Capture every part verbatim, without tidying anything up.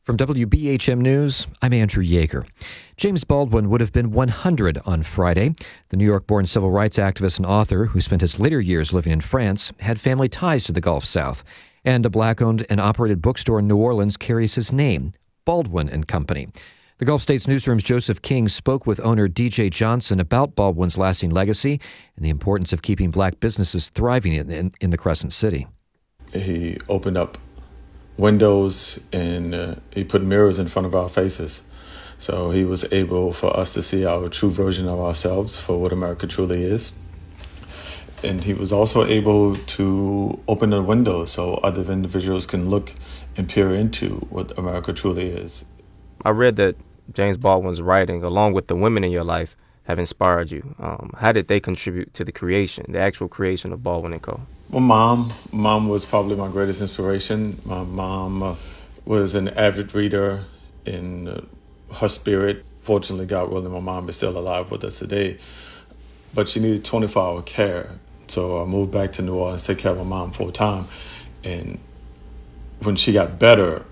From W B H M News, I'm Andrew Yeager. James Baldwin would have been one hundred on Friday. The New York-born civil rights activist and author, who spent his later years living in France, had family ties to the Gulf South. And a black-owned and operated bookstore in New Orleans carries his name, Baldwin and Company. The Gulf States Newsroom's Joseph King spoke with owner D J Johnson about Baldwin's lasting legacy and the importance of keeping black businesses thriving in, in, in the Crescent City. He opened up windows and uh, he put mirrors in front of our faces. So he was able for us to see our true version of ourselves for what America truly is. And he was also able to open the windows so other individuals can look and peer into what America truly is. I read that James Baldwin's writing, along with the women in your life, have inspired you. Um, how did they contribute to the creation, the actual creation of Baldwin and Co.? Well, mom. Mom was probably my greatest inspiration. My mom uh, was an avid reader in uh, her spirit. Fortunately, God willing, my mom is still alive with us today. But she needed twenty-four hour care. So I moved back to New Orleans to take care of my mom full time. And when she got better,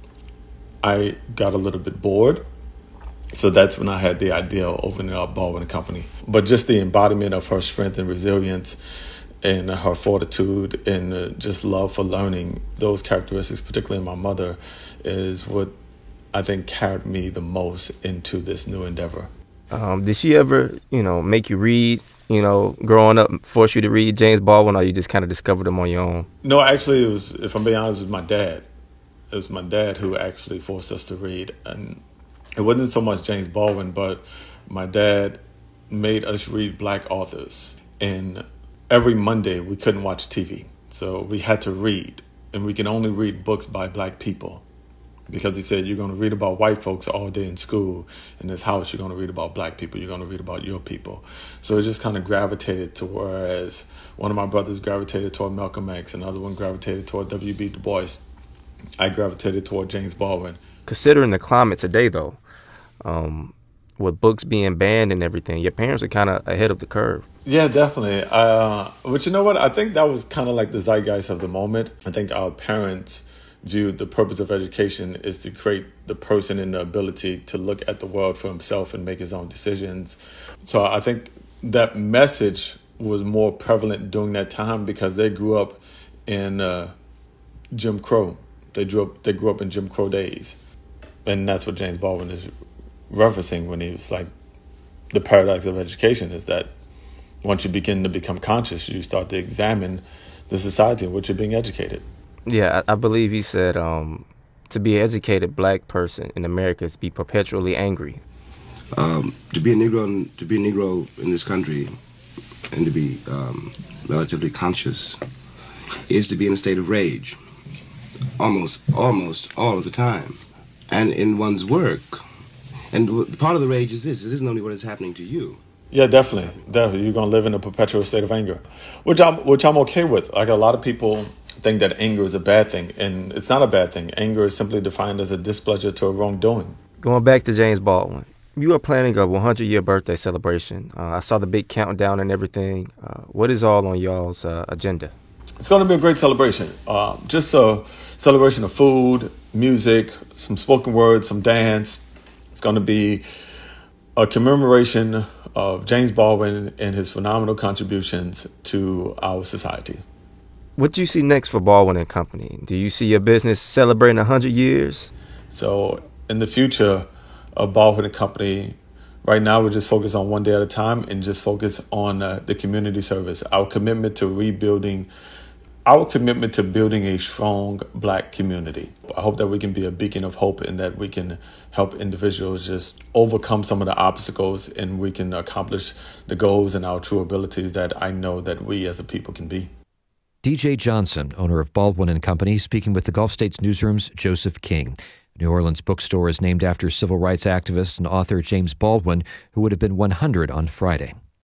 I got a little bit bored. So that's when I had the idea of opening up Baldwin and Company. But just the embodiment of her strength and resilience and her fortitude and uh, just love for learning, those characteristics, particularly in my mother, is what I think carried me the most into this new endeavor. Um, did she ever, you know, make you read, you know, growing up, force you to read James Baldwin, or you just kind of discovered him on your own? No, actually, it was, if I'm being honest, it was my dad. It was my dad who actually forced us to read. And it wasn't so much James Baldwin, but my dad made us read black authors. And every Monday, we couldn't watch T V. So we had to read. And we can only read books by black people. Because he said, you're going to read about white folks all day in school. In this house, you're going to read about black people. You're going to read about your people. So it just kind of gravitated to, whereas one of my brothers gravitated toward Malcolm X, another one gravitated toward W B Du Bois. I gravitated toward James Baldwin. Considering the climate today, though, um, with books being banned and everything, your parents are kind of ahead of the curve. Yeah, definitely. Uh, but you know what? I think that was kind of like the zeitgeist of the moment. I think our parents viewed the purpose of education is to create the person in the ability to look at the world for himself and make his own decisions. So I think that message was more prevalent during that time because they grew up in uh, Jim Crow. They grew up. They grew up in Jim Crow days, and that's what James Baldwin is referencing when he was like, the paradox of education is that once you begin to become conscious, you start to examine the society in which you're being educated. Yeah, I, I believe he said um, to be an educated black person in America is to be perpetually angry. Um, to be a Negro, in, to be a Negro in this country, and to be um, relatively conscious, is to be in a state of rage, almost, almost all of the time, and in one's work. And part of the rage is this: it isn't only what is happening to you. Yeah, definitely, definitely. You're gonna live in a perpetual state of anger, which I'm, which I'm okay with. Like a lot of people think that anger is a bad thing, and it's not a bad thing. Anger is simply defined as a displeasure to a wrongdoing. Going back to James Baldwin, you are planning a one hundred year birthday celebration. Uh, I saw the big countdown and everything. Uh, what is all on y'all's uh, agenda? It's going to be a great celebration. Uh, just a celebration of food, music, some spoken word, some dance. It's going to be a commemoration of James Baldwin and his phenomenal contributions to our society. What do you see next for Baldwin and Company? Do you see your business celebrating one hundred years? So in the future of Baldwin and Company, right now we're just focused on one day at a time and just focus on uh, the community service. Our commitment to rebuilding, our commitment to building a strong black community. I hope that we can be a beacon of hope and that we can help individuals just overcome some of the obstacles and we can accomplish the goals and our true abilities that I know that we as a people can be. D J Johnson, owner of Baldwin and Company, speaking with the Gulf States Newsroom's Joseph King. The New Orleans bookstore is named after civil rights activist and author James Baldwin, who would have been one hundred on Friday.